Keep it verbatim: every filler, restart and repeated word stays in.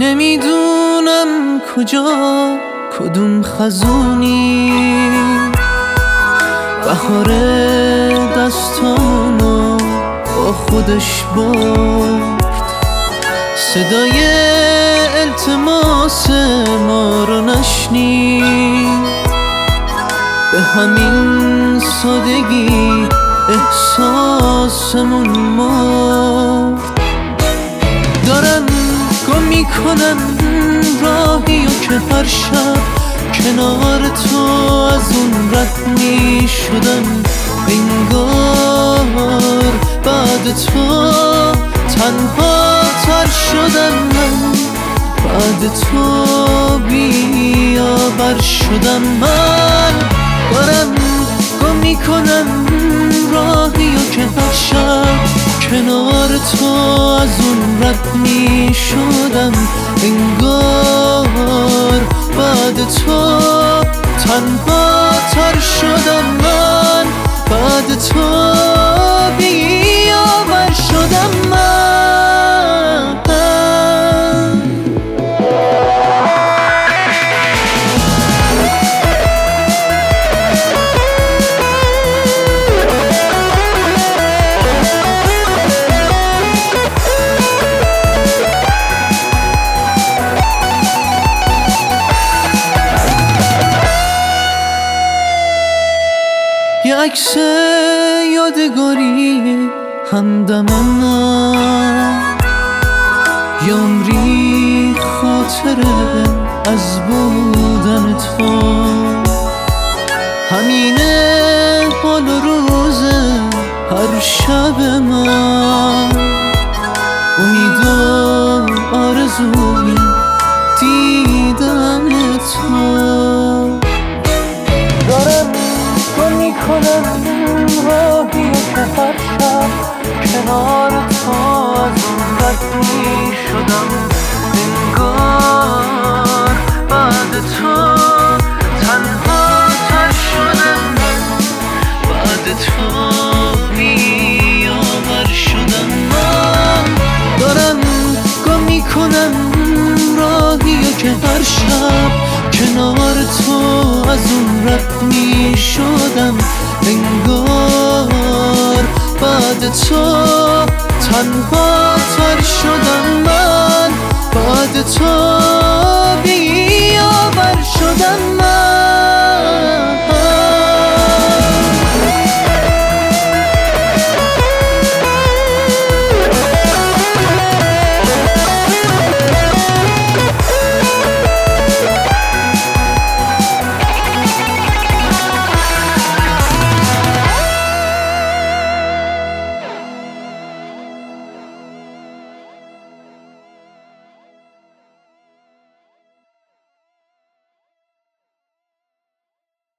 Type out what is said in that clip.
نمیدونم کجا کدوم خزونی بهار دستامونو با خودش برد، صدای التماس ما رو نشنید، به همین سادگی احساسمون مرد. دارم گم میکنم راهیو که هر شب کنار تو از اون رد میشدم، انگار بعد تو تنها تر شدم، من بعد تو بی‌آور شدم. من دارم گم میکنم راهیو که هر شب کنار تو از اون رد میشدم، انگار بعد تو تنها تر شدم، من بعد تو بی‌آور شدم. من یه عکس یادگاری همدم من، یه عمری خاطره از بودن تو، همینه حال و روز هر شب من، امید و آرزوی دیدن تو. دارم گم میکنم راهی که هر شب کنار تو از اون رد میشدم، انگار بعد تو تنها تر شدم، بعد تو بی‌آور شدم. من دارم گم میکنم راهی که هر شب کنار تو از اون رد میشدم، انگار بعد تو تنها